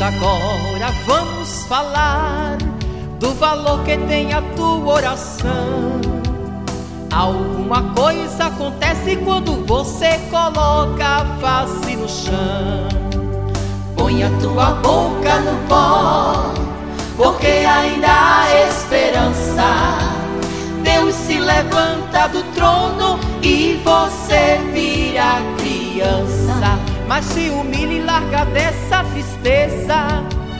agora vamos falar do valor que tem a tua oração. Alguma coisa acontece quando você coloca a face no chão. Põe a tua boca no pó, porque ainda há esperança. Deus se levanta do trono e você vira criança. Mas se humilha e larga dessa tristeza,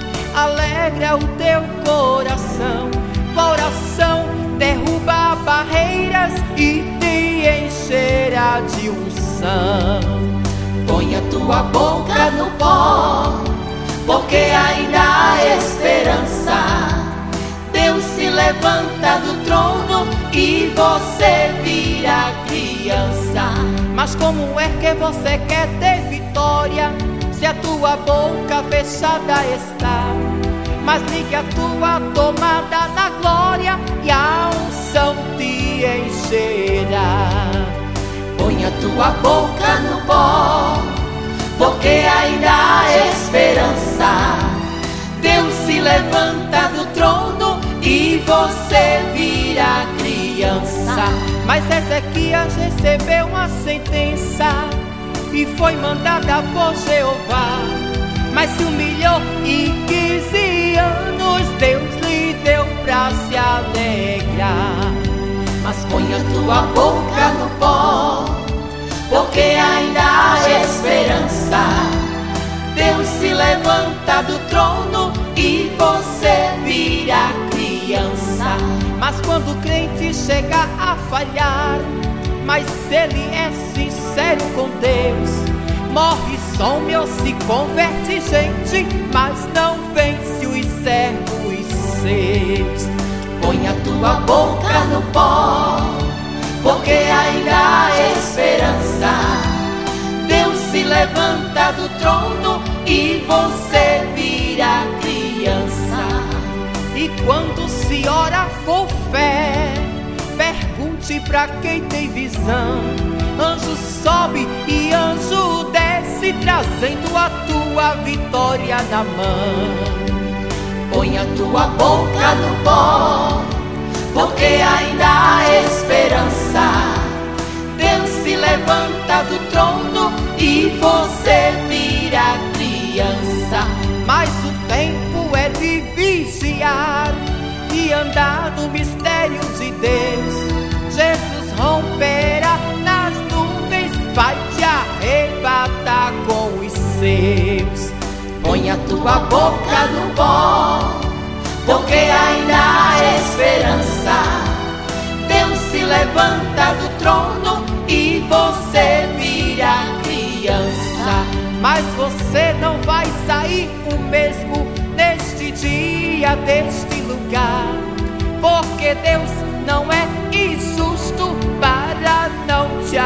alegra o teu coração. Coração derruba barreiras e te encherá de unção. Põe a tua boca no pó, porque ainda há esperança. Deus se levanta do trono e você vira criança. Mas como é que você quer ter vitória se a tua boca fechada está? Mas ligue a tua tomada na glória e a unção te encherá. Põe a tua boca no pó, porque ainda há esperança. Deus se levanta do trono e você vira criança. Mas Ezequias recebeu uma sentença e foi mandada por Jeová. Mas se humilhou e 15 anos Deus lhe deu pra se alegrar. Mas põe a tua boca no pó, porque ainda há esperança. Deus se levanta do trono e você vira criança. Mas quando o crente chega a falhar, mas ele é sincero com Deus, morre, some ou se converte gente, mas não vence os servos seus. Põe a tua boca no pó, porque ainda há esperança. Deus se levanta do trono e você vira criança. E quando se ora com fé, pergunte pra quem tem visão. Anjo sobe e anjo desce, trazendo a tua vitória na mão. Põe a tua boca no pó, porque ainda há esperança. Deus se levanta do trono e você vira criança. Mas o tempo é de vigiar e andar no mistério de Deus. Jesus romperá nas nuvens, vai te arrebatar com os seus. Põe a tua boca no pó, porque ainda há esperança. Deus se levanta do trono e você vira criança. Mas você não vai sair o mesmo neste dia, deste lugar, porque Deus não é injusto para não te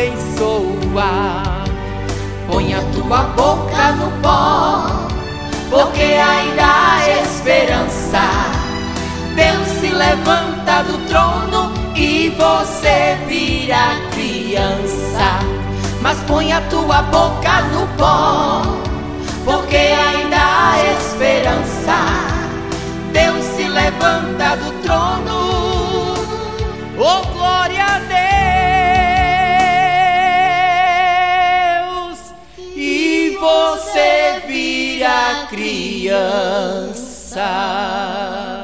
abençoar. Põe a tua boca no pó, porque ainda há esperança. Deus se levanta do trono e você vira criança. Mas põe a tua boca no pó, porque ainda há esperança. Deus se levanta do trono, oh glória a Deus, e você vira criança.